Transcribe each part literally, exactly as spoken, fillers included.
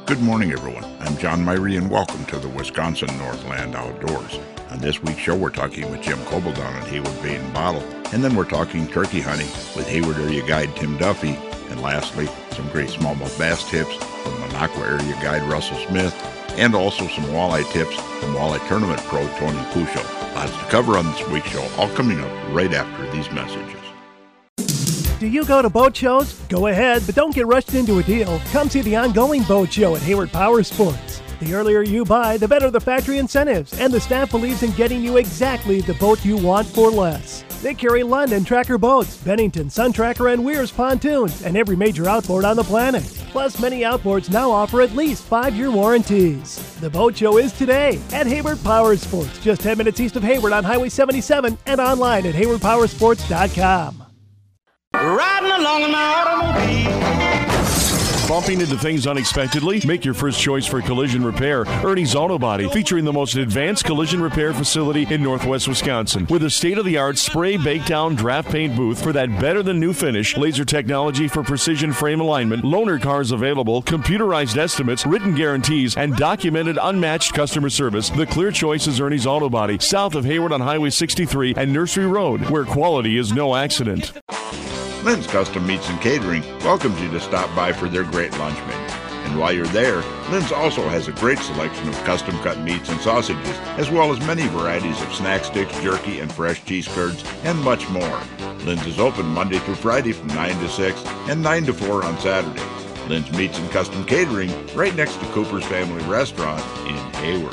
Good morning, everyone. I'm John Myrie, and welcome to the Wisconsin Northland Outdoors. On this week's show, we're talking with Jim Coble down at Hayward Bait and Bottle, and then we're talking turkey hunting with Hayward Area Guide Tim Duffy, and lastly, some great smallmouth bass tips from Minocqua Area Guide Russell Smith, and also some walleye tips from Walleye Tournament Pro Tony Puccio. Lots to cover on this week's show, all coming up right after these messages. Do you go to boat shows? Go ahead, but don't get rushed into a deal. Come see the ongoing boat show at Hayward Power Sports. The earlier you buy, the better the factory incentives, and the staff believes in getting you exactly the boat you want for less. They carry London Tracker boats, Bennington, Sun Tracker, and Weir's pontoons, and every major outboard on the planet. Plus, many outboards now offer at least five-year warranties. The boat show is today at Hayward Power Sports, just ten minutes east of Hayward on Highway seventy-seven, and online at hayward power sports dot com. Riding along in my automobile. Bumping into things unexpectedly? Make your first choice for collision repair. Ernie's Auto Body, featuring the most advanced collision repair facility in Northwest Wisconsin. With a state-of-the-art spray, bake-down, draft paint booth for that better-than-new finish, laser technology for precision frame alignment, loaner cars available, computerized estimates, written guarantees, and documented unmatched customer service, the clear choice is Ernie's Auto Body, south of Hayward on Highway sixty-three and Nursery Road, where quality is no accident. Lynn's Custom Meats and Catering welcomes you to stop by for their great lunch menu. And while you're there, Lynn's also has a great selection of custom-cut meats and sausages, as well as many varieties of snack sticks, jerky, and fresh cheese curds, and much more. Lynn's is open Monday through Friday from nine to six and nine to four on Saturday. Lynn's Meats and Custom Catering, right next to Cooper's Family Restaurant in Hayward.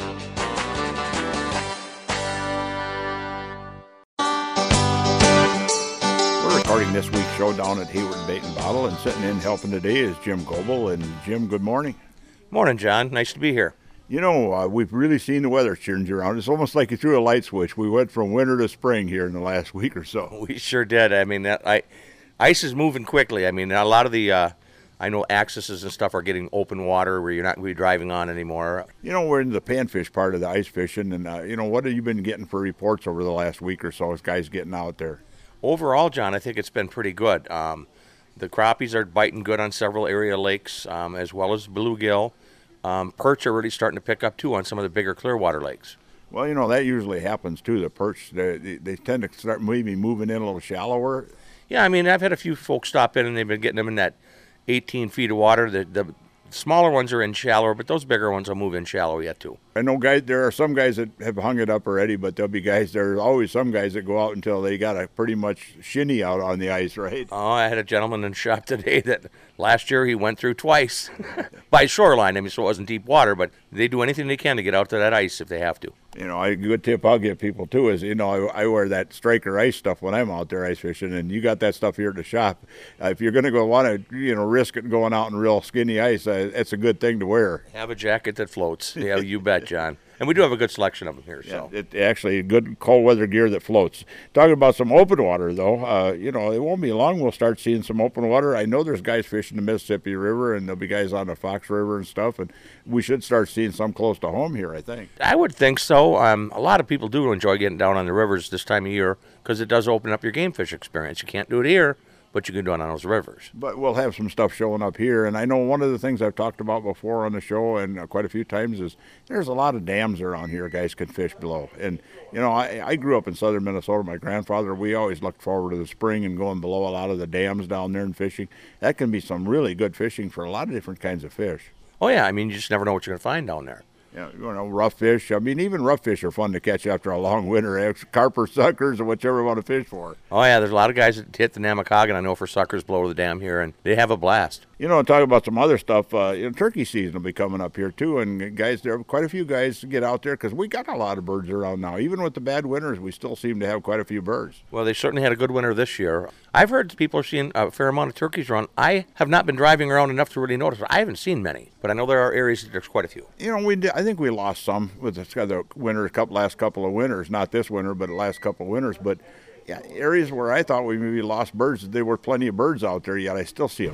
Recording this week's show down at Hayward Bait and Bottle, and sitting in helping today is Jim Coble. And Jim, good morning. Morning, John. Nice to be here. You know, uh, we've really seen the weather change around. It's almost like you threw a light switch. We went from winter to spring here in the last week or so. We sure did. I mean, that, I, ice is moving quickly. I mean, a lot of the, uh, I know accesses and stuff are getting open water where you're not going to be driving on anymore. You know, we're in the panfish part of the ice fishing, and, uh, you know, what have you been getting for reports over the last week or so as guys getting out there? Overall, John, I think it's been pretty good. Um, the crappies are biting good on several area lakes, um, as well as bluegill. Um, perch are really starting to pick up, too, on some of the bigger Clearwater lakes. Well, you know, that usually happens, too. The perch, they, they tend to start maybe moving in a little shallower. Yeah, I mean, I've had a few folks stop in, and they've been getting them in that eighteen feet of water. The, the smaller ones are in shallower, but those bigger ones will move in shallow yet, too. I know guys, there are some guys that have hung it up already, but there'll be guys, there's always some guys that go out until they got a pretty much shinny out on the ice, right? Oh, I had a gentleman in the shop today that last year he went through twice by shoreline. I mean, so it wasn't deep water, but they do anything they can to get out to that ice if they have to. You know, a good tip I'll give people, too, is, you know, I, I wear that striker ice stuff when I'm out there ice fishing, and you got that stuff here at the shop. Uh, if you're going to go want to, you know, risk it going out in real skinny ice, uh, it's a good thing to wear. Have a jacket that floats. Yeah, you bet, John. And we do have a good selection of them here. So yeah, it, actually, good cold weather gear that floats. Talking about some open water, though, uh, you know, it won't be long. We'll start seeing some open water. I know there's guys fishing the Mississippi River, and there'll be guys on the Fox River and stuff, and we should start seeing some close to home here, I think. I would think so. Um, a lot of people do enjoy getting down on the rivers this time of year because it does open up your game fish experience. You can't do it here, but you can do it on those rivers. But we'll have some stuff showing up here, and I know one of the things I've talked about before on the show and uh, quite a few times is there's a lot of dams around here guys can fish below. And, you know, I, I grew up in southern Minnesota. My grandfather, we always looked forward to the spring and going below a lot of the dams down there and fishing. That can be some really good fishing for a lot of different kinds of fish. Oh, yeah. I mean, you just never know what you're going to find down there. Yeah, you know, rough fish. I mean, even rough fish are fun to catch after a long winter. Eh? Carper, suckers, or whichever you want to fish for. Oh, yeah, there's a lot of guys that hit the Namakagon, I know, for suckers below the dam here, and they have a blast. You know, talk about some other stuff. Uh, you know, turkey season will be coming up here, too, and guys, there are quite a few guys get out there because we got a lot of birds around now. Even with the bad winters, we still seem to have quite a few birds. Well, they certainly had a good winter this year. I've heard people are seeing a fair amount of turkeys around. I have not been driving around enough to really notice. I haven't seen many, but I know there are areas that there's quite a few. You know, we did, I think we lost some with the, the winter, couple, last couple of winters. Not this winter, but the last couple of winters. But yeah, areas where I thought we maybe lost birds, there were plenty of birds out there, yet I still see them.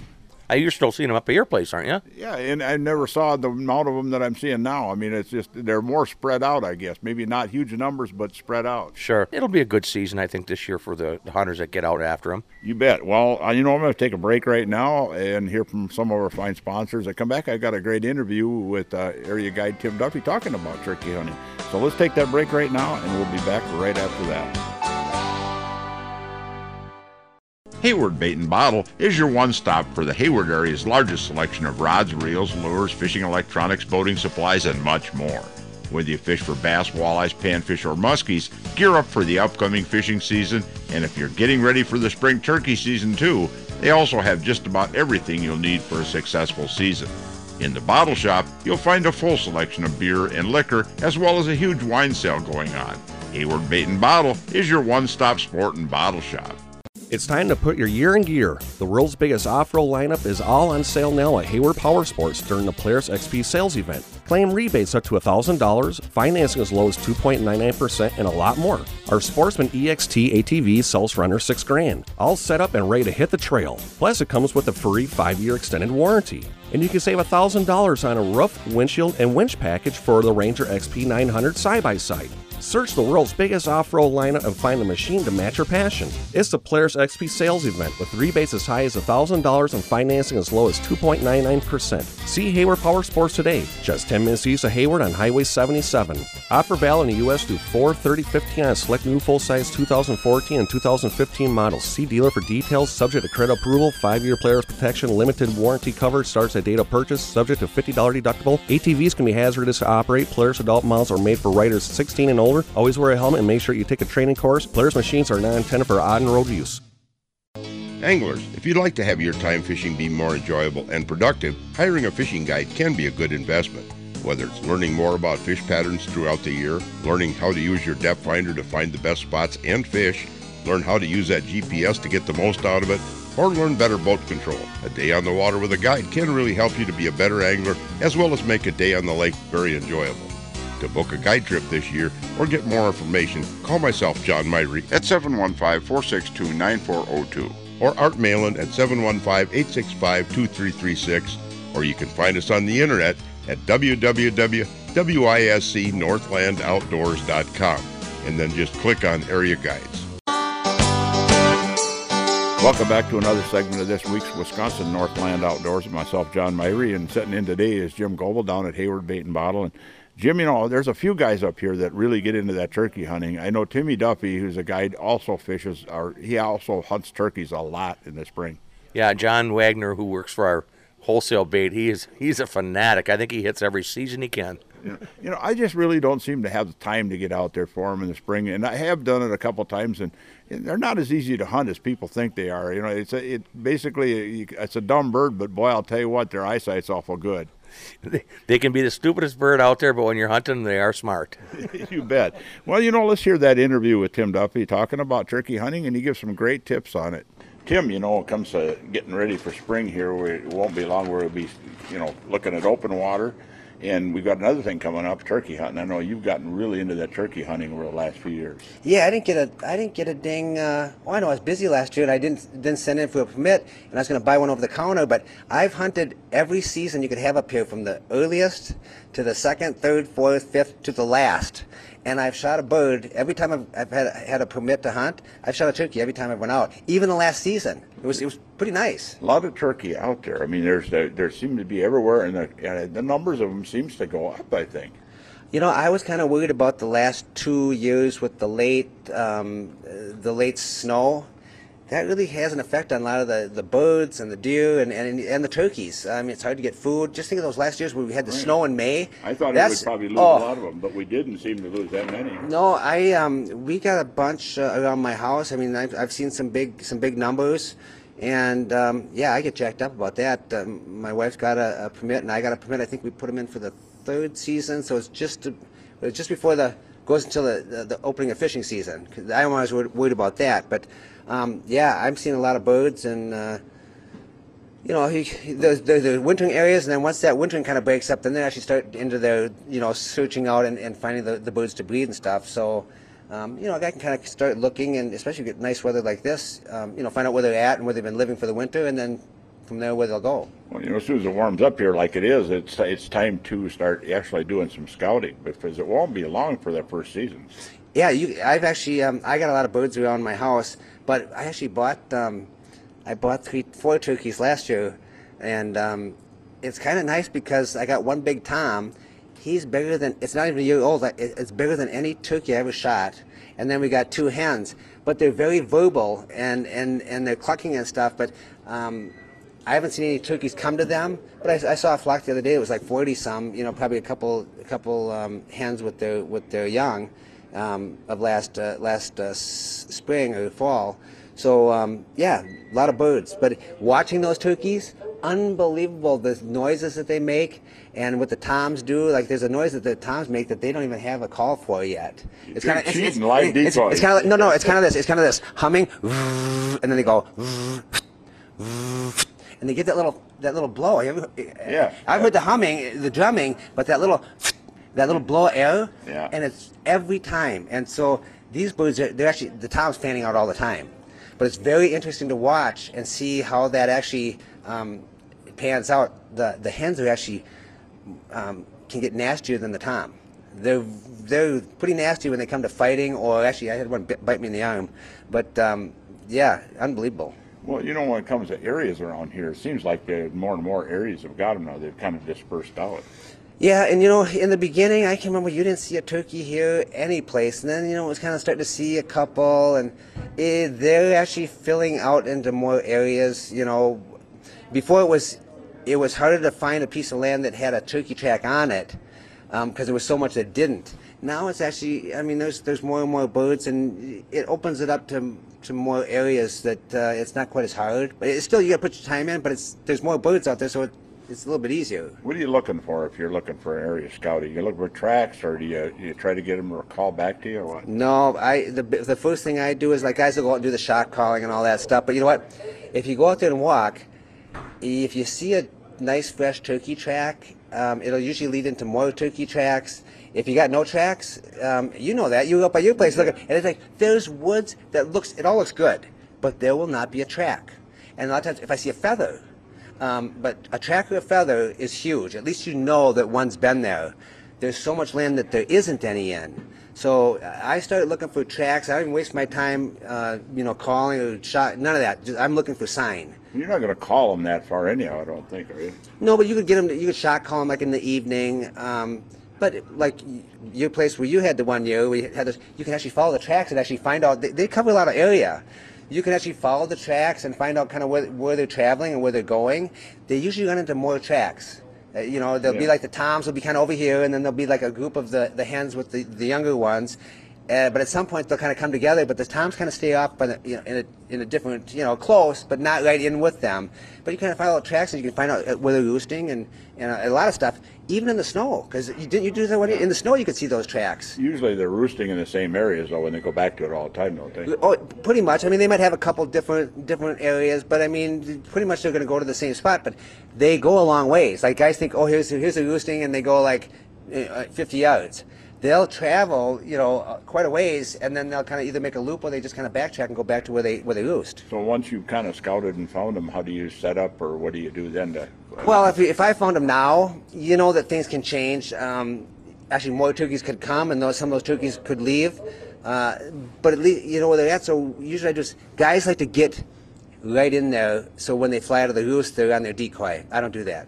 Uh, you're still seeing them up at your place, aren't you? Yeah, and I never saw the amount of them that I'm seeing now. I mean, it's just they're more spread out, I guess. Maybe not huge numbers, but spread out. Sure. It'll be a good season, I think, this year for the, the hunters that get out after them. You bet. Well, uh, you know, I'm going to take a break right now and hear from some of our fine sponsors. I come back, I got a great interview with uh, area guide Tim Duffy talking about turkey hunting. So let's take that break right now, and we'll be back right after that. Hayward Bait and Bottle is your one-stop for the Hayward area's largest selection of rods, reels, lures, fishing electronics, boating supplies, and much more. Whether you fish for bass, walleyes, panfish, or muskies, gear up for the upcoming fishing season, and if you're getting ready for the spring turkey season too, they also have just about everything you'll need for a successful season. In the bottle shop, you'll find a full selection of beer and liquor, as well as a huge wine sale going on. Hayward Bait and Bottle is your one-stop sport and bottle shop. It's time to put your year in gear. The world's biggest off-road lineup is all on sale now at Hayward Power Sports during the Polaris X P sales event. Claim rebates up to one thousand dollars, financing as low as two point nine nine percent, and a lot more. Our Sportsman E X T A T V sells for under six grand, all set up and ready to hit the trail. Plus, it comes with a free five-year extended warranty. And you can save one thousand dollars on a roof, windshield, and winch package for the Ranger X P nine hundred side-by-side. Search the world's biggest off-road lineup and find a machine to match your passion. It's the Polaris X P sales event with rebates as high as one thousand dollars and financing as low as two point nine nine percent. See Hayward Power Sports today, just ten minutes east of Hayward on Highway seventy-seven. Offer valid in the U S through four thirty fifteen on select new full-size two thousand fourteen and two thousand fifteen models. See dealer for details, subject to credit approval, five-year Polaris protection, limited warranty coverage, starts at date of purchase, subject to fifty dollars deductible. A T Vs can be hazardous to operate. Polaris adult models are made for riders sixteen and older. Always wear a helmet and make sure you take a training course. Polaris machines are not intended for on-road use. Anglers, if you'd like to have your time fishing be more enjoyable and productive, hiring a fishing guide can be a good investment. Whether it's learning more about fish patterns throughout the year, learning how to use your depth finder to find the best spots and fish, learn how to use that G P S to get the most out of it, or learn better boat control, a day on the water with a guide can really help you to be a better angler as well as make a day on the lake very enjoyable. To book a guide trip this year or get more information, call myself, John Myrie, at seven one five, four six two, nine four zero two or Art Malin at seven one five, eight six five, two three three six, or you can find us on the internet at w w w dot wisc northland outdoors dot com and then just click on Area Guides. Welcome back to another segment of this week's Wisconsin Northland Outdoors. Myself, John Myrie, and sitting in today is Jim Goebel down at Hayward Bait and Bottle. And Jim, you know, there's a few guys up here that really get into that turkey hunting. I know Timmy Duffy, who's a guide, also fishes, or he also hunts turkeys a lot in the spring. Yeah, John Wagner, who works for our wholesale bait, he is he's a fanatic. I think he hits every season he can. You know, you know, I just really don't seem to have the time to get out there for them in the spring, and I have done it a couple times, and, and they're not as easy to hunt as people think they are. You know, it's a, it basically it's a dumb bird, but boy, I'll tell you what, their eyesight's awful good. They, they can be the stupidest bird out there, but when you're hunting, they are smart. You bet. Well, you know, let's hear that interview with Tim Duffy talking about turkey hunting, and he gives some great tips on it. Tim, you know, when it comes to getting ready for spring here, we, it won't be long where we'll be, you know, looking at open water. And we've got another thing coming up, turkey hunting. I know you've gotten really into that turkey hunting over the last few years. Yeah, I didn't get a, I didn't get a ding. Uh, well, I know I was busy last year, and I didn't didn't send in for a permit, and I was going to buy one over the counter. But I've hunted every season you could have up here, from the earliest to the second, third, fourth, fifth to the last. And I've shot a bird every time I've, I've had had a permit to hunt. I've shot a turkey every time I went out. Even the last season, it was it was pretty nice. A lot of turkey out there. I mean, there's there, there seem to be everywhere, and the, and the numbers of them seems to go up, I think. You know, I was kind of worried about the last two years with the late um, the late snow. That really has an effect on a lot of the, the birds and the deer and, and and the turkeys. I mean, it's hard to get food. Just think of those last years where we had the right. snow in May. I thought That's, we would probably lose oh, a lot of them, but we didn't seem to lose that many. No, I um, we got a bunch uh, around my house. I mean, I've, I've seen some big some big numbers, and um, yeah, I get jacked up about that. Um, my wife's got a, a permit, and I got a permit. I think we put them in for the third season, so it's just to, it's just before the goes until the, the, the opening of fishing season. Cause I was worried about that, but. Um, yeah, I'm seeing a lot of birds, and uh, you know, he, he, there's, there's the wintering areas, and then once that wintering kind of breaks up, then they actually start into their, you know, searching out and, and finding the, the birds to breed and stuff. So, um, you know, a guy can kind of start looking, and especially get nice weather like this, um, you know, find out where they're at and where they've been living for the winter, and then from there where they'll go. Well, you know, as soon as it warms up here like it is, it's it's time to start actually doing some scouting, because it won't be long for that first season. Yeah, you. I've actually um, I got a lot of birds around my house, but I actually bought um, I bought three four turkeys last year, and um, it's kind of nice because I got one big tom. He's bigger than, it's not even a year old. It's bigger than any turkey I ever shot. And then we got two hens, but they're very verbal and and and they're clucking and stuff. But um, I haven't seen any turkeys come to them. But I, I saw a flock the other day. It was like forty some. You know, probably a couple a couple um, hens with their with their young um, of last uh, last uh, s spring or fall. So um, yeah, a lot of birds. But watching those turkeys, unbelievable the noises that they make and what the toms do. Like there's a noise that the toms make that they don't even have a call for yet. It's kind of it's, it's, it's, it's kind of like, no no it's kind of this it's kind of this humming, and then they go, and they get that little that little blow. Yeah, I've heard the humming, the drumming, but that little that little blow of air, yeah. And it's every time. And so these birds are, they're actually, the tom's fanning out all the time. But it's very interesting to watch and see how that actually um, pans out. The the hens are actually um, can get nastier than the tom. They're they're pretty nasty when they come to fighting. Or actually, I had one bit, bite me in the arm. But um, yeah, unbelievable. Well, you know, when it comes to areas around here, it seems like more and more areas have got them now. They've kind of dispersed out. Yeah, and you know, in the beginning, I can remember you didn't see a turkey here any place, and then you know it was kind of starting to see a couple, and it, they're actually filling out into more areas. You know, before it was, it was harder to find a piece of land that had a turkey track on it, because um, there was so much that didn't. Now it's actually, I mean, there's there's more and more birds, and it opens it up to to more areas that uh, it's not quite as hard. But it's still, you got to put your time in, but it's there's more birds out there, so it, it's a little bit easier. What are you looking for if you're looking for area scouting? You look for tracks, or do you, do you try to get them to call back to you, or what? No, I the the first thing I do is, like, guys will go out and do the shot calling and all that stuff. But you know what? If you go out there and walk, if you see a nice fresh turkey track, um, it'll usually lead into more turkey tracks. If you got no tracks, um, you know that. You go up by your place looking, and it's like, there's woods that looks, it all looks good, but there will not be a track. And a lot of times, if I see a feather, um, but a track or a feather is huge. At least you know that one's been there. There's so much land that there isn't any in. So I started looking for tracks. I don't even waste my time, uh, you know, calling or shot. None of that. Just, I'm looking for sign. You're not going to call them that far anyhow, I don't think, are you? No, but you could get them. You could shot call them like in the evening. Um, But like your place where you had the one year, we had this, you can actually follow the tracks and actually find out. They, they cover a lot of area. You can actually follow the tracks and find out kind of where, where they're traveling and where they're going. They usually run into more tracks. Uh, you know, they'll yeah. be like the toms will be kind of over here, and then there'll be like a group of the, the hens with the, the younger ones. Uh, but at some point they'll kind of come together, but the toms kind of stay off by the, you know, in, a, in a different, you know, close, but not right in with them. But you kind of follow tracks and you can find out where they're roosting and, and a, a lot of stuff, even in the snow. Because you didn't you do that when you, in the snow you could see those tracks. Usually they're roosting in the same areas though when they go back to it all the time, don't they? Oh, pretty much. I mean, they might have a couple different different areas, but I mean, pretty much they're going to go to the same spot. But they go a long ways. Like guys think, oh, here's here's a roosting, and they go like uh, fifty yards. They'll travel, you know, uh, quite a ways, and then they'll kind of either make a loop or they just kind of backtrack and go back to where they where they roost. So once you've kind of scouted and found them, how do you set up, or what do you do then to? Uh, well, if if I found them now, you know that things can change. Um, actually, more turkeys could come, and those some of those turkeys could leave. Uh, but at least you know where they're at. So usually, I just guys like to get right in there, so when they fly out of the roost, they're on their decoy. I don't do that.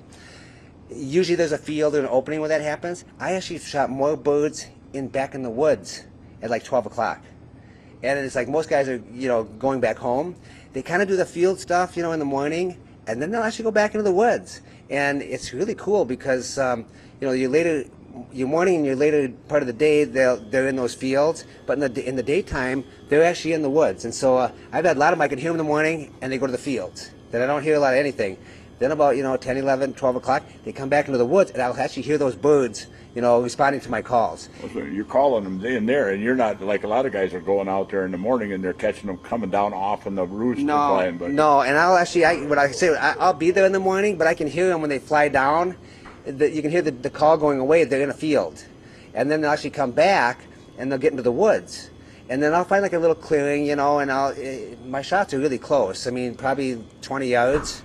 Usually there's a field or an opening where that happens. I actually shot more birds in back in the woods at like twelve o'clock. And it's like most guys are, you know, going back home. They kind of do the field stuff, you know, in the morning, and then they'll actually go back into the woods. And it's really cool because, um, you know, your later, your morning and your later part of the day, they'll, they're in those fields. But in the, in the daytime, they're actually in the woods. And so uh, I've had a lot of them, I can hear them in the morning, and they go to the fields. Then I don't hear a lot of anything. Then about, you know, ten, eleven, twelve o'clock, they come back into the woods, and I'll actually hear those birds, you know, responding to my calls. So you're calling them in there, and you're not, like a lot of guys are going out there in the morning, and they're catching them coming down off in the roost. No, flying, but no, and I'll actually, I, what I say, I, I'll be there in the morning, but I can hear them when they fly down. The, you can hear the, the call going away. They're in a field. And then they'll actually come back, and they'll get into the woods. And then I'll find like a little clearing, you know, and I'll, uh, my shots are really close. I mean, probably twenty yards.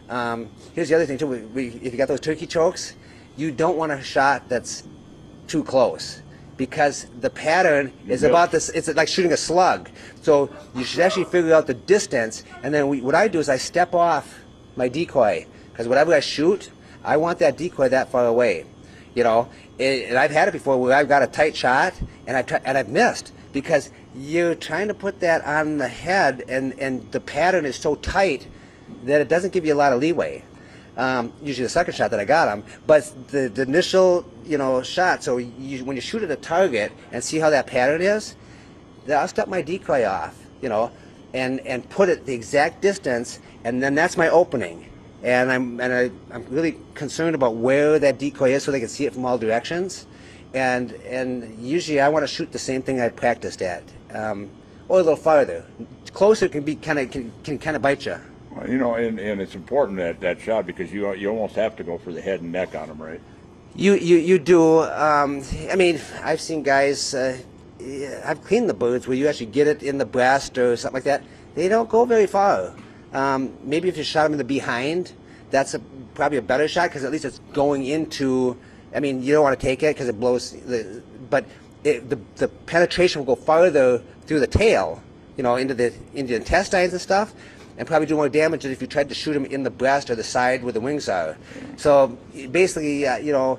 Um, here's the other thing too. We, we, if you got those turkey chokes, you don't want a shot that's too close, because the pattern is yep. about this. It's like shooting a slug. So you should actually figure out the distance, and then we, what I do is I step off my decoy, because whatever I shoot, I want that decoy that far away. You know, it, and I've had it before where I've got a tight shot and I've and I've missed, because you're trying to put that on the head, and and the pattern is so tight that it doesn't give you a lot of leeway. Um, usually the second shot that I got him, but the, the initial, you know, shot. So you, when you shoot at a target and see how that pattern is, then I'll step my decoy off, you know, and and put it the exact distance, and then that's my opening. And I'm and I, I'm really concerned about where that decoy is, so they can see it from all directions. And and usually I want to shoot the same thing I practiced at, um, or a little farther. Closer can be kind of can, can kind of bite you. Well, you know, and, and it's important that that shot, because you you almost have to go for the head and neck on them, right? You you you do. Um, I mean, I've seen guys. Uh, I've cleaned the birds where you actually get it in the breast or something like that. They don't go very far. Um, maybe if you shot them in the behind, that's a, probably a better shot, because at least it's going into. I mean, you don't want to take it because it blows. The, but it, the the penetration will go farther through the tail, you know, into the into the intestines and stuff, and probably do more damage than if you tried to shoot them in the breast or the side where the wings are. So basically, uh, you know,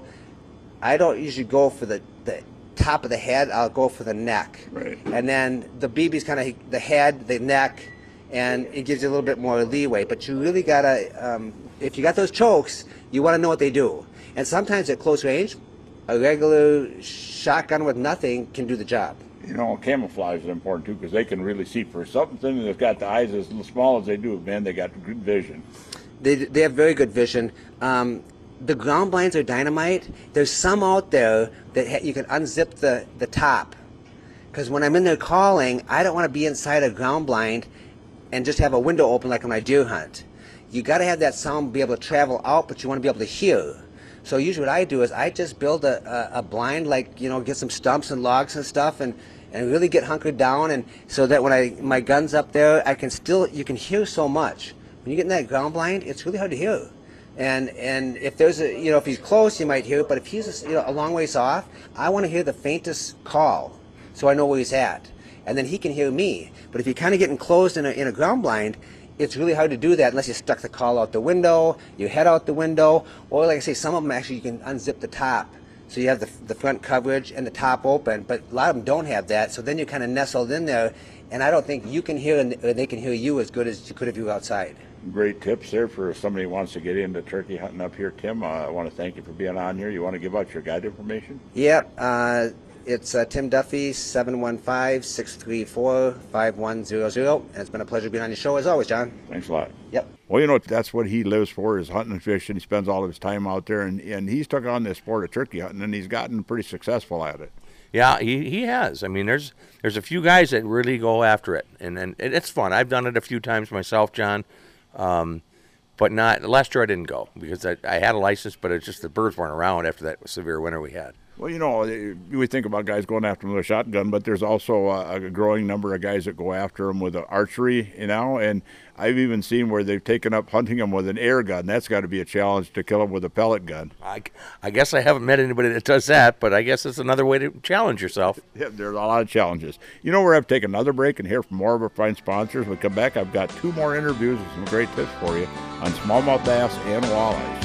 I don't usually go for the, the top of the head. I'll go for the neck. Right. And then the B B's kind of the head, the neck, and it gives you a little bit more leeway. But you really got to, um, if you got those chokes, you want to know what they do. And sometimes at close range, a regular shotgun with nothing can do the job. You know, camouflage is important too, because they can really see. For something that's got the eyes as small as they do, man, they got good vision. They, they have very good vision. Um, the ground blinds are dynamite. There's some out there that ha you can unzip the, the top. Because when I'm in there calling, I don't want to be inside a ground blind and just have a window open like on my deer hunt. You got to have that sound be able to travel out, but you want to be able to hear. So usually what I do is I just build a, a, a blind, like, you know, get some stumps and logs and stuff, and and really get hunkered down, and so that when I my gun's up there, I can still, you can hear so much. When you get in that ground blind, it's really hard to hear. And and if there's a, you know, if he's close, you might hear it, but if he's a, you know, a long ways off, I want to hear the faintest call, so I know where he's at, and then he can hear me. But if you're kind of getting closed in a in a ground blind, it's really hard to do that unless you stuck the call out the window, you head out the window, or like I say, some of them actually you can unzip the top. So you have the, the front coverage and the top open, but a lot of them don't have that, so then you're kind of nestled in there, and I don't think you can hear, or they can hear you as good as you could if you were outside. Great tips there for somebody who wants to get into turkey hunting up here. Tim, uh, I want to thank you for being on here. You want to give out your guide information? Yep, uh, it's uh, Tim Duffy, seven one five, six three four, five one zero zero, and it's been a pleasure being on your show as always, John. Thanks a lot. Yep. Well, you know, that's what he lives for, is hunting and fishing. He spends all of his time out there, and, and he's took on this sport of turkey hunting, and he's gotten pretty successful at it. Yeah, he, he has. I mean, there's there's a few guys that really go after it, and, and it's fun. I've done it a few times myself, John, um, but not last year I didn't go because I, I had a license, but it's just the birds weren't around after that severe winter we had. Well, you know, we think about guys going after them with a shotgun, but there's also a, a growing number of guys that go after them with an archery, you know, and I've even seen where they've taken up hunting them with an air gun. That's got to be a challenge to kill them with a pellet gun. I, I guess I haven't met anybody that does that, but I guess it's another way to challenge yourself. Yeah, there's a lot of challenges. You know, we're going to take another break and hear from more of our fine sponsors. When we come back, I've got two more interviews with some great tips for you on smallmouth bass and walleyes.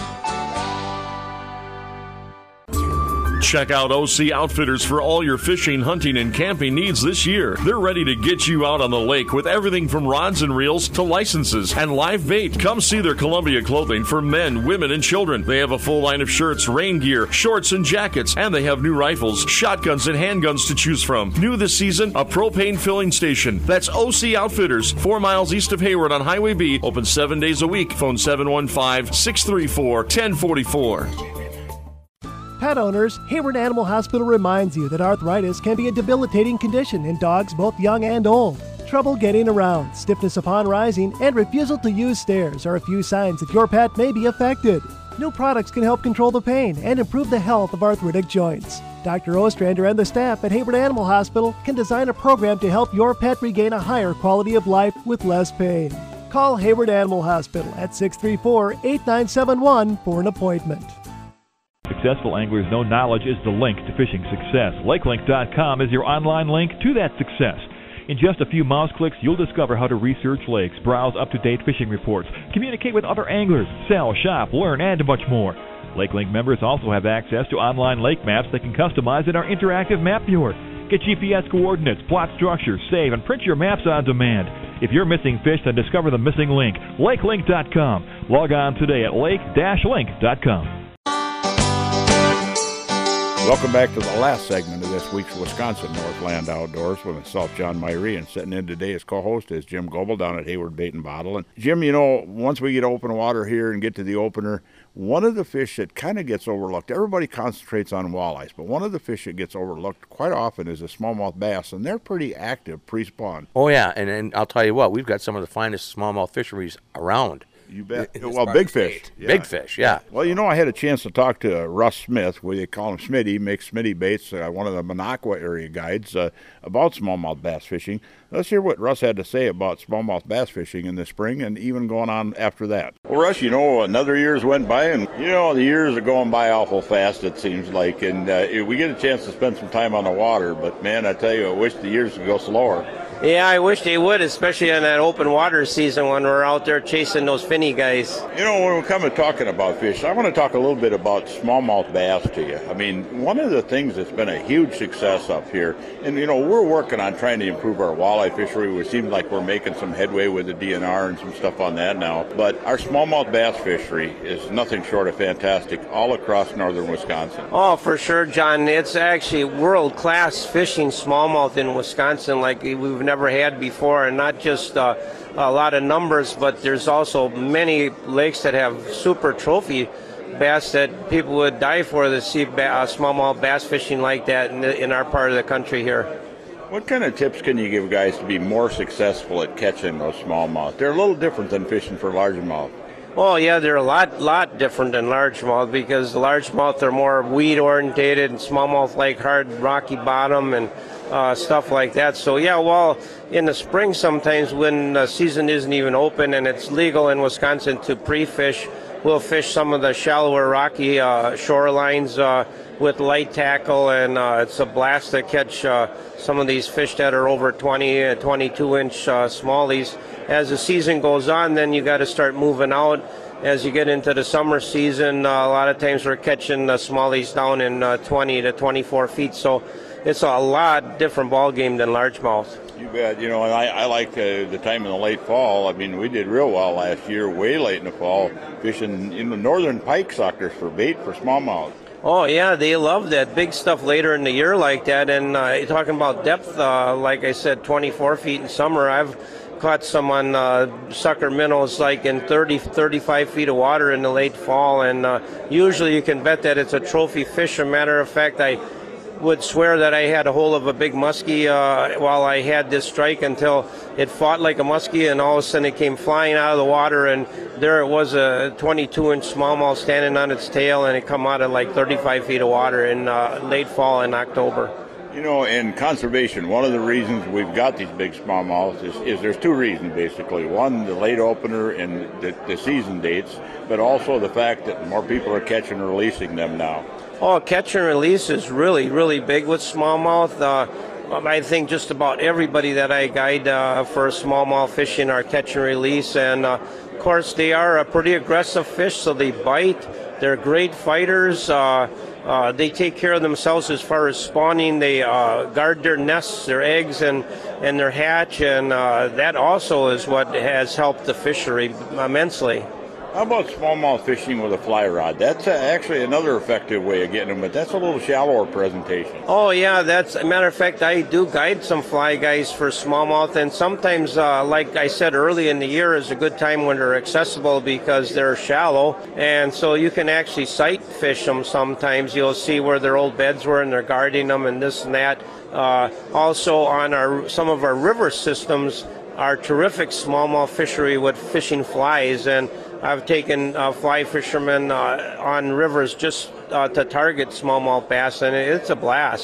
Check out O C Outfitters for all your fishing, hunting, and camping needs this year. They're ready to get you out on the lake with everything from rods and reels to licenses and live bait. Come see their Columbia clothing for men, women, and children. They have a full line of shirts, rain gear, shorts, and jackets, and they have new rifles, shotguns, and handguns to choose from. New this season, a propane filling station. That's O C Outfitters, four miles east of Hayward on Highway B, open seven days a week. Phone seven one five, six three four, one zero four four. Pet owners, Hayward Animal Hospital reminds you that arthritis can be a debilitating condition in dogs both young and old. Trouble getting around, stiffness upon rising, and refusal to use stairs are a few signs that your pet may be affected. New products can help control the pain and improve the health of arthritic joints. Doctor Ostrander and the staff at Hayward Animal Hospital can design a program to help your pet regain a higher quality of life with less pain. Call Hayward Animal Hospital at six three four, eight nine seven one for an appointment. Successful anglers know knowledge is the link to fishing success. Lakelink dot com is your online link to that success. In just a few mouse clicks, you'll discover how to research lakes, browse up-to-date fishing reports, communicate with other anglers, sell, shop, learn, and much more. LakeLink members also have access to online lake maps they can customize in our interactive map viewer. Get G P S coordinates, plot structures, save, and print your maps on demand. If you're missing fish, then discover the missing link. Lakelink dot com. Log on today at lake dash link dot com. Welcome back to the last segment of this week's Wisconsin Northland Outdoors with myself, John Myrie, and sitting in today as co-host is Jim Goebel down at Hayward Bait and Bottle. And Jim, you know, once we get open water here and get to the opener, one of the fish that kind of gets overlooked, everybody concentrates on walleyes, but one of the fish that gets overlooked quite often is a smallmouth bass, and they're pretty active pre-spawn. Oh, yeah, and, and I'll tell you what, we've got some of the finest smallmouth fisheries around. You bet. Well, big fish. Yeah. Big fish, yeah. Well, you know, I had a chance to talk to Russ Smith, where they call him Smitty. He makes Smitty baits, uh, one of the Minocqua area guides, uh, about smallmouth bass fishing. Let's hear what Russ had to say about smallmouth bass fishing in the spring and even going on after that. Well, Russ, you know, another year's went by, and, you know, the years are going by awful fast, it seems like. And uh, we get a chance to spend some time on the water, but, man, I tell you, I wish the years would go slower. Yeah, I wish they would, especially in that open water season when we're out there chasing those finny guys. You know, when we come to talking about fish, I want to talk a little bit about smallmouth bass to you. I mean, one of the things that's been a huge success up here, and, you know, we're working on trying to improve our walleye fishery. It seems like we're making some headway with the D N R and some stuff on that now. But our smallmouth bass fishery is nothing short of fantastic all across northern Wisconsin. Oh, for sure, John. It's actually world-class fishing smallmouth in Wisconsin like we've never never had before, and not just uh, a lot of numbers, but there's also many lakes that have super trophy bass that people would die for to see ba- uh, smallmouth bass fishing like that in, the, in our part of the country here. What kind of tips can you give guys to be more successful at catching those smallmouth? They're a little different than fishing for largemouth. Oh yeah, they're a lot lot different than largemouth, because the largemouth are more weed orientated and smallmouth like hard rocky bottom and uh, stuff like that. So yeah, well, in the spring sometimes when the season isn't even open and it's legal in Wisconsin to pre-fish, we'll fish some of the shallower rocky uh, shorelines uh, with light tackle, and uh, it's a blast to catch uh, some of these fish that are over twenty, twenty-two inch uh, smallies. As the season goes on, then you got to start moving out. As you get into the summer season, uh, a lot of times we're catching the smallies down in uh, twenty to twenty-four feet. So it's a lot different ball game than largemouth. You bet. You know, and I, I like uh, the time in the late fall. I mean, we did real well last year, way late in the fall, fishing in the northern pike suckers for bait for smallmouth. Oh, yeah, they love that big stuff later in the year like that. And uh, talking about depth, uh, like I said, twenty-four feet in summer, I've caught some on uh, sucker minnows like in thirty, thirty-five feet of water in the late fall. And uh, usually you can bet that it's a trophy fish. As a matter of fact, I would swear that I had a hold of a big muskie uh, while I had this strike until it fought like a muskie, and all of a sudden it came flying out of the water, and there it was, a twenty-two inch smallmouth standing on its tail, and it come out of like thirty-five feet of water in uh, late fall in October. You know, in conservation, one of the reasons we've got these big smallmouths is, is there's two reasons, basically. One, the late opener and the, the season dates, but also the fact that more people are catching and releasing them now. Oh, catch and release is really, really big with smallmouth. Uh, I think just about everybody that I guide uh, for smallmouth fishing are catch and release. And, uh, of course, they are a pretty aggressive fish, so they bite. They're great fighters. Uh, uh, they take care of themselves as far as spawning. They uh, guard their nests, their eggs, and, and their hatch. And uh, that also is what has helped the fishery immensely. How about smallmouth fishing with a fly rod? That's uh, actually another effective way of getting them, but that's a little shallower presentation. Oh, yeah, that's a matter of fact, I do guide some fly guys for smallmouth, and sometimes, uh, like I said, early in the year is a good time when they're accessible because they're shallow, and so you can actually sight fish them sometimes. You'll see where their old beds were, and they're guarding them and this and that. Uh, also, on our some of our river systems, are terrific smallmouth fishery with fishing flies, and I've taken uh, fly fishermen uh, on rivers just uh, to target smallmouth bass, and it's a blast.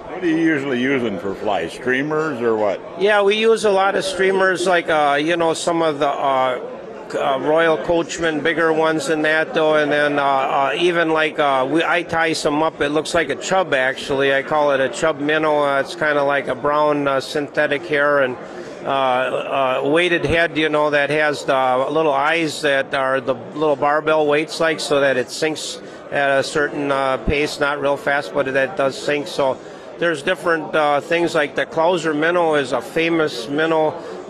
What are you usually using for flies? Streamers or what? Yeah, we use a lot of streamers, like uh, you know, some of the uh, uh, Royal Coachman, bigger ones than that, though, and then uh, uh, even like uh, we, I tie some up. It looks like a chub, actually. I call it a chub minnow. Uh, it's kind of like a brown uh, synthetic hair and uh, uh, weighted head, you know, that has the little eyes that are the little barbell weights, like, so that it sinks at a certain uh, pace, not real fast, but that does sink. So there's different uh, things like the Clouser minnow is a famous minnow,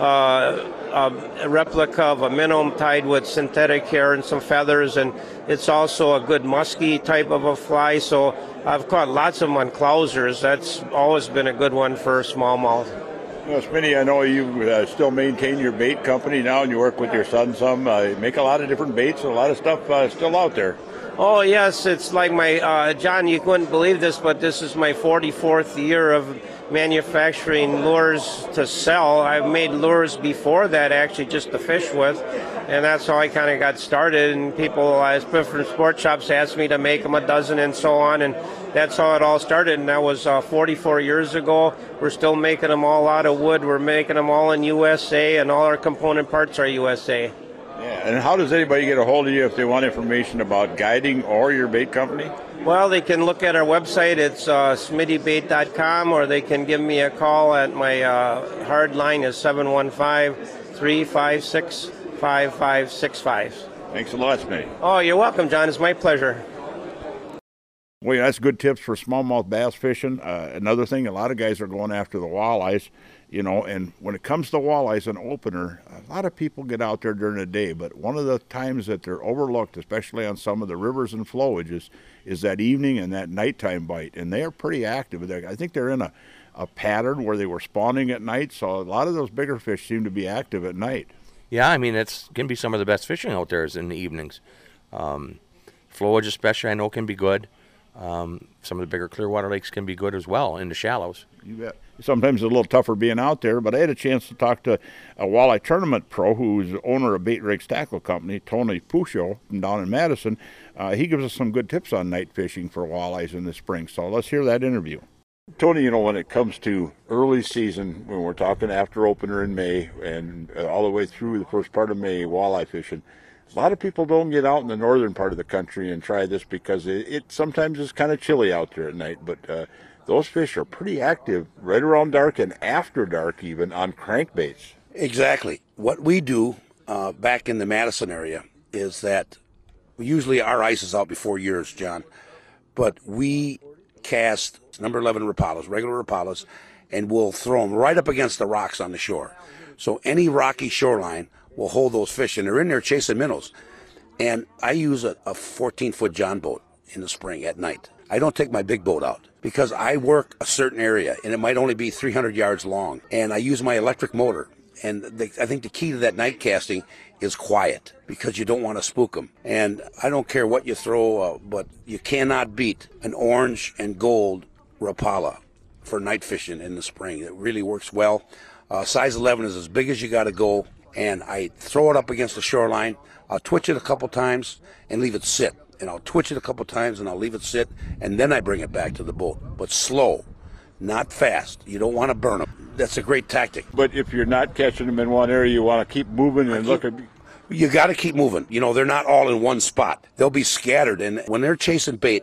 uh, a replica of a minnow tied with synthetic hair and some feathers, and it's also a good musky type of a fly. So I've caught lots of them on Clousers. That's always been a good one for smallmouth. Well, Smitty, I know you uh, still maintain your bait company now, and you work with your son some. Uh, you make a lot of different baits, and a lot of stuff uh, still out there. Oh, yes, it's like my, uh, John, you couldn't believe this, but this is my forty-fourth year of manufacturing lures to sell. I've made lures before that, actually, just to fish with, and that's how I kind of got started. And people, uh, different sport shops asked me to make them a dozen and so on, and that's how it all started, and that was uh, forty-four years ago. We're still making them all out of wood. We're making them all in U S A, and all our component parts are U S A. Yeah, and how does anybody get a hold of you if they want information about guiding or your bait company? Well, they can look at our website. It's uh, smitty bait dot com, or they can give me a call at my uh, hard line is seven one five, three five six, five five six five. Thanks a lot, Smitty. Oh, you're welcome, John. It's my pleasure. Well, yeah, that's good tips for smallmouth bass fishing. Uh, another thing, a lot of guys are going after the walleyes, you know, and when it comes to walleyes, an opener, a lot of people get out there during the day, but one of the times that they're overlooked, especially on some of the rivers and flowages, is that evening and that nighttime bite, and they are pretty active. I think they're in a, a pattern where they were spawning at night, so a lot of those bigger fish seem to be active at night. Yeah, I mean, it's can be some of the best fishing out there is in the evenings. Um, flowage especially, I know, can be good. Um, some of the bigger Clearwater lakes can be good as well in the shallows. You bet. Sometimes it's a little tougher being out there, but I had a chance to talk to a walleye tournament pro who's owner of Bait Rigs Tackle Company, Tony Puccio, from down in Madison. Uh, he gives us some good tips on night fishing for walleyes in the spring, so let's hear that interview. Tony, you know, when it comes to early season, when we're talking after opener in May and uh, all the way through the first part of May, walleye fishing, a lot of people don't get out in the northern part of the country and try this because it, it sometimes is kind of chilly out there at night, but uh, those fish are pretty active right around dark and after dark even on crankbaits. Exactly. What we do uh, back in the Madison area is that usually our ice is out before yours, John, but we cast number eleven Rapalas, regular Rapalas, and we'll throw them right up against the rocks on the shore. So any rocky shoreline will hold those fish, and they're in there chasing minnows. And I use a fourteen-foot John boat in the spring at night. I don't take my big boat out because I work a certain area, and it might only be three hundred yards long. And I use my electric motor. And the, I think the key to that night casting is quiet because you don't want to spook them. And I don't care what you throw, uh, but you cannot beat an orange and gold Rapala for night fishing in the spring. It really works well. Uh, size eleven is as big as you got to go. And I throw it up against the shoreline. I'll twitch it a couple times and leave it sit. And I'll twitch it a couple times and I'll leave it sit. And then I bring it back to the boat. But slow, not fast. You don't want to burn them. That's a great tactic. But if you're not catching them in one area, you want to keep moving and look at... You got to keep moving. You know, they're not all in one spot. They'll be scattered. And when they're chasing bait,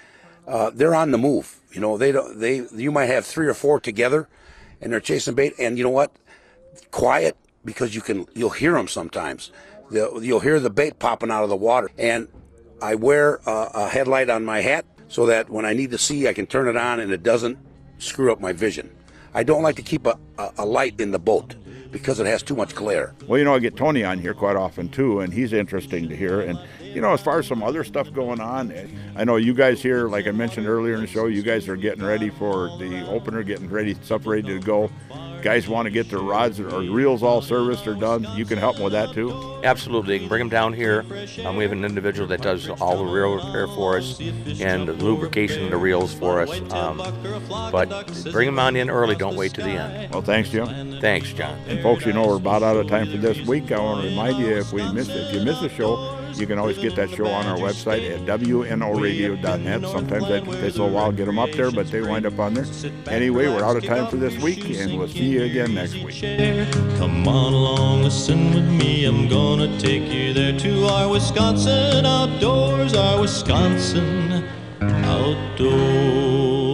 uh, they're on the move. You know, they don't. They you might have three or four together, and they're chasing bait. And you know what? Quiet. Because you can, you'll hear them sometimes. They'll, you'll hear the bait popping out of the water. And I wear a, a headlight on my hat so that when I need to see, I can turn it on and it doesn't screw up my vision. I don't like to keep a, a, a light in the boat because it has too much glare. Well, you know, I get Tony on here quite often too, and he's interesting to hear. And, you know, as far as some other stuff going on, I know you guys here, like I mentioned earlier in the show, you guys are getting ready for the opener, getting ready, stuff ready to go. Guys want to get their rods or reels all serviced or done, you can help them with that too? Absolutely. You can bring them down here. Um, we have an individual that does all the reel repair for us and the lubrication of the reels for us. Um, but bring them on in early. Don't wait to the end. Well, thanks, Jim. Thanks, John. And folks, you know, we're about out of time for this week. I want to remind you, if we miss, if you miss a show, You can always get that show on our website at W N O radio dot net. Sometimes that takes a little while to get them up there, but they wind up on there. Anyway, we're out of time for this week, and we'll see you again next week. Come on along, listen with me. I'm gonna take you there to our Wisconsin outdoors, our Wisconsin outdoors.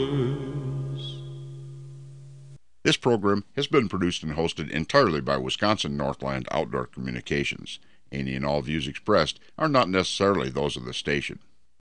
This program has been produced and hosted entirely by Wisconsin Northland Outdoor Communications. Any and all views expressed are not necessarily those of the station.